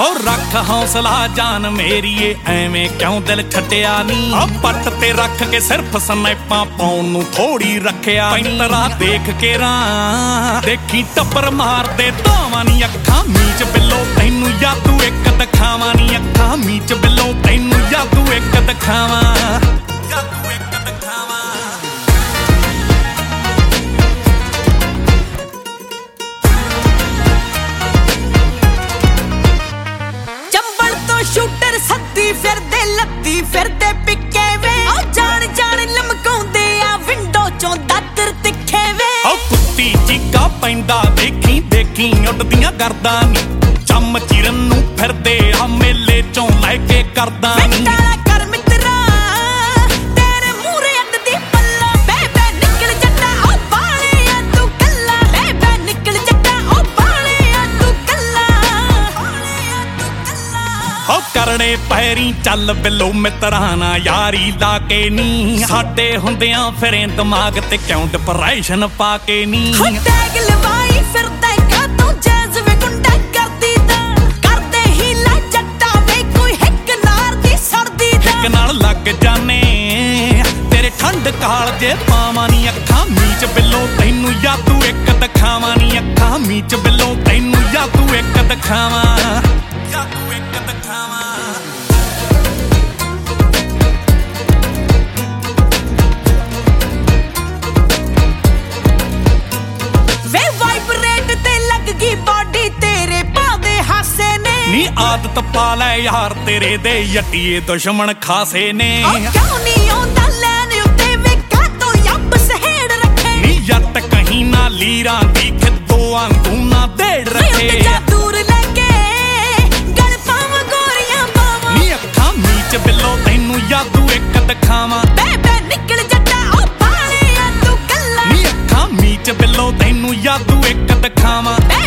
हो रख हौसला जान मेरीए एवें क्यों दिल छड्डिया नी पट ते रख के सिर्फ स्नैपां पाउण नूं थोड़ी रखिया पैंतरा देख के रां देखी टप्पर मार दे धावां नी अखां मीच बिल्लो तैनूं जादू एक दिखावां नी अखां मीच बिल्लो तैनूं जादू एक दिखावां जादू एक दिखावां शूटर सद्दी फिरदे लत्ती फिरदे पिक्के वे जान जान लमकाउंदे आ विंडो चों दातर तिखे वे कुत्ती चीका पैंदा देखी देखी उड़दियां गर्दां नी चम चिरन नूं फिरदे आ मेले चों लै के करदा नी कर मित्रा तेरे मूरे अड्डदी पल्ला बे निकल जट्टा ओ बालिया तू कल्ला बे निकल जट्टा ओ बालिया तू कल्ला हो करने पैरी चल बिल्लो मित्रां ना यारी ला के नी साडे हुंदियां फिरें दिमाग ते क्यों डिप्रेशन पा के नी टैग लवाई फिरदा का तू जैज़ वे गुंडा करदी दा करदे ही ला जट्टा वे कोई हिक नार दी सर्दी दा हिक नाल लग जाने तेरे ठंड काल जे पावां नी अखां मीच बिल्लो तैनूं जादू एक दिखावां नी अखां मीच बिल्लो तैनूं जादू एक दिखावां जादू एक दिखावां वे वाइब्रेट ते लग गई बॉडी तेरे पादे हासे ने नी आदत पा लै यार तेरे दे यट्टिए दुश्मन खासे ने क्यों नहीं आंदा लैन उत्ते वे का तो यब सहेड़ रखे नी जट कहीं ना लीरां दी खिद्दो आंगू ना देड़ रखे दूर लेके गल पाव गोरियां पावां नी अखां मीच बिल्लो तैनूं जादू एक दिखावां बे निकल जट्टा ओ बालिया तू कल्ला नी अखां मीच बिल्लो तैनूं जादू एक दिखावां